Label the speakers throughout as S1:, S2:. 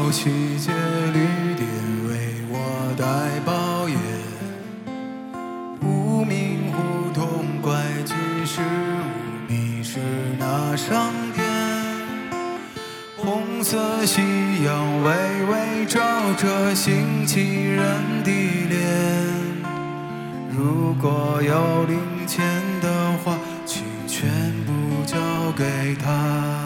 S1: 有七节绿点为我带抱怨，无名胡同拐进是无迷是那商店，红色夕阳微微照着星期人的脸。如果有零钱的话，请全部交给他。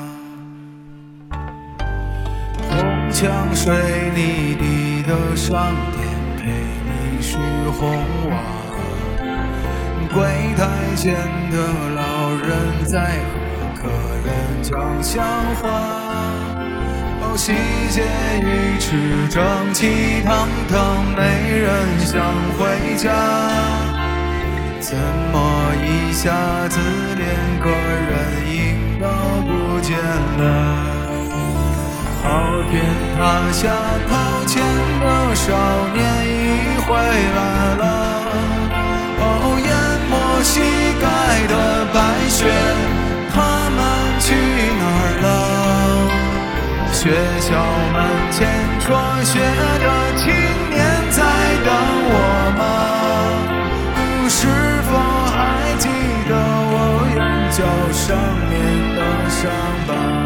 S1: 红墙水泥地的商店陪你是红瓦，柜台前的老人在和客人讲笑话。哦，西街鱼翅整齐堂堂，没人想回家，怎么一下子连个人影都不见了？好天塌下靠前的少年已回来了，哦，淹没膝盖的白雪，他们去哪儿了？学校门前辍学的青年在等我吗？是否还记得我眼角上面的伤疤？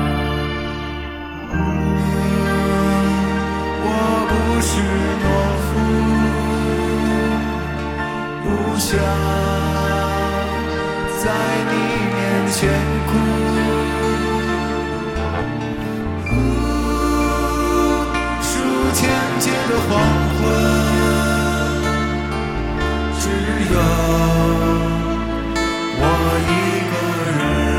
S1: 我不是懦夫，不想在你面前哭。天街的黄昏，只有我一个人。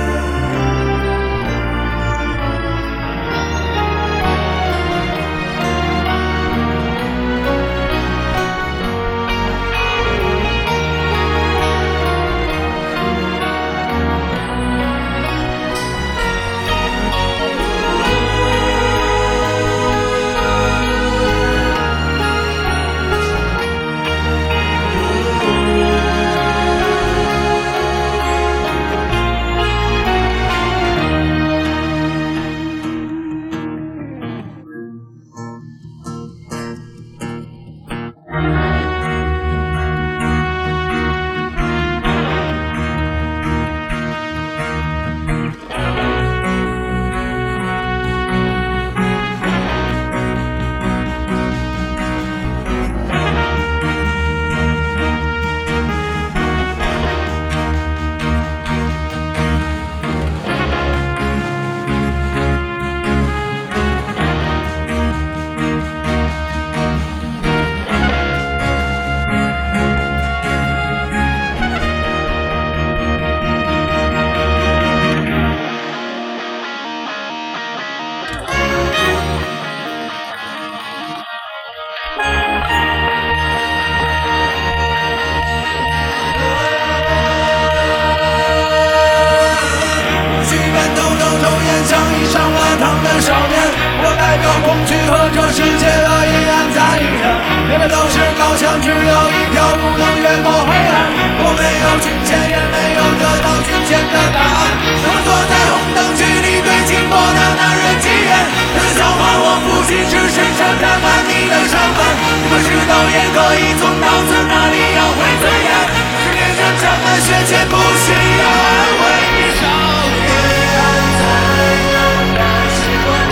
S1: 恐惧和这世界的阴暗在一样，别人都是高墙，只有一条路能越过黑暗。我没有金钱，也没有得到金钱的答案。我坐在红灯区里对经过的男人急眼，他笑话我父亲是身上沾满你的伤痕。你们知道也可以从脑子那里要回尊严，是变成这么血钱不需要安慰。少年才能感受过你。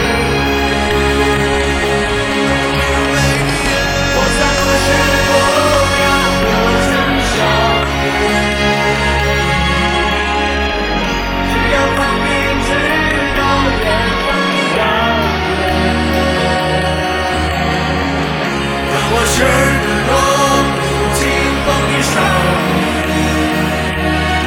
S1: 是个弱不禁风的少年，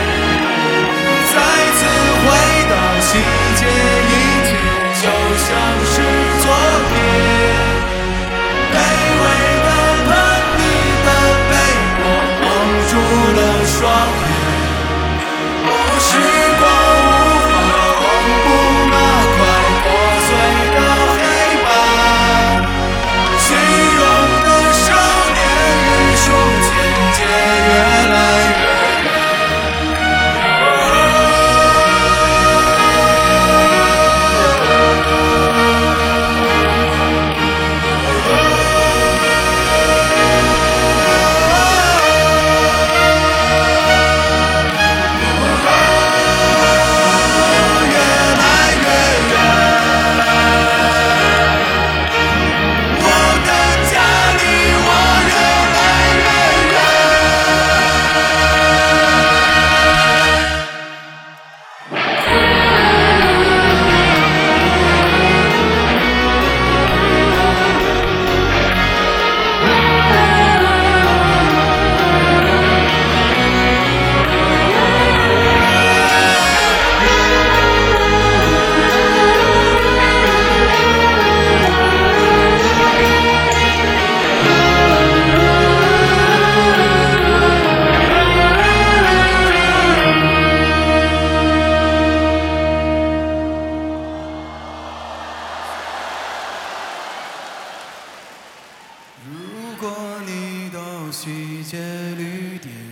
S1: 西街绿点